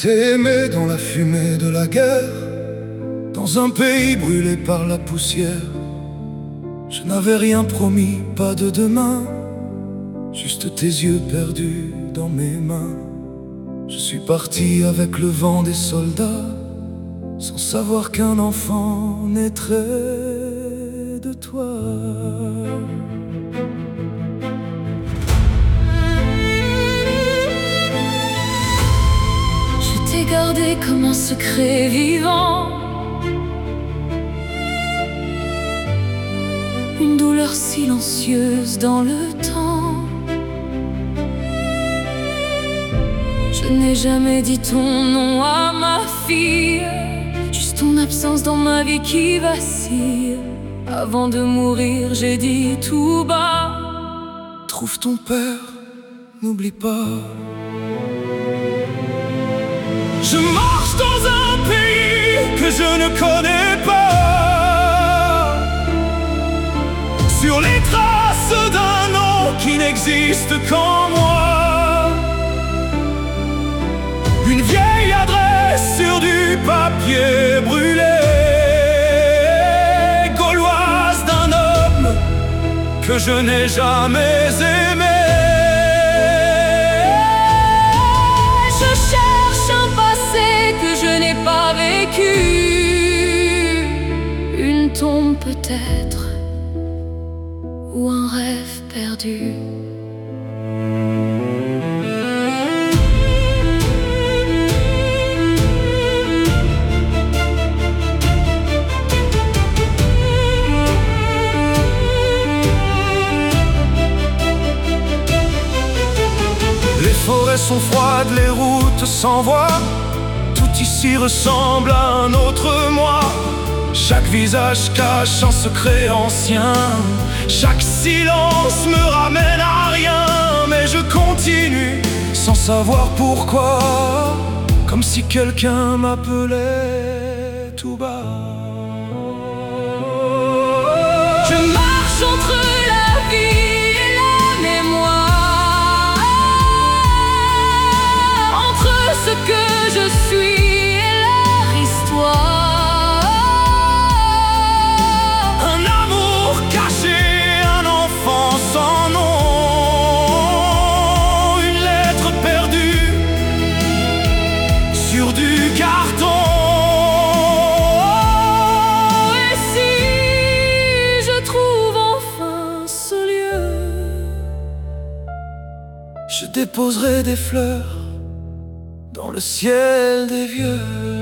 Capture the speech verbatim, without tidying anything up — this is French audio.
t'ai aimé dans la fumée de la guerre, dans un pays brûlé par la poussière. Je n'avais rien promis, pas de demain, juste tes yeux perdus dans mes mains. Je suis parti avec le vent des soldats, sans savoir qu'un enfant naîtrait de toi. Je t'ai gardé comme un secret vivant, une douleur silencieuse dans le temps. Je n'ai jamais dit ton nom à ma fille, juste ton absence dans ma vie qui vacille. Avant de mourir, j'ai dit tout bas: trouve ton père, n'oublie pas. Je marche dans un pays que je ne connais pas, sur les traces d'un nom qui n'existe qu'en moi. Une vieille adresse sur du papier brûlé, gauloise d'un homme que je n'ai jamais aimé. Je cherche un passé que je n'ai pas vécu, une tombe peut-être, ou un rêve perdu. Les forêts sont froides, les routes sans voix, tout ici ressemble à un autre moi. Chaque visage cache un secret ancien, chaque silence me ramène à rien. Mais je continue sans savoir pourquoi, comme si quelqu'un m'appelait tout bas. Je marche entre la vie et la mémoire, entre ce que je suis et leur histoire. Un amour caché, un enfant sans nom, une lettre perdue sur du carton. Et si je trouve enfin ce lieu, je déposerai des fleurs dans le ciel des vieux.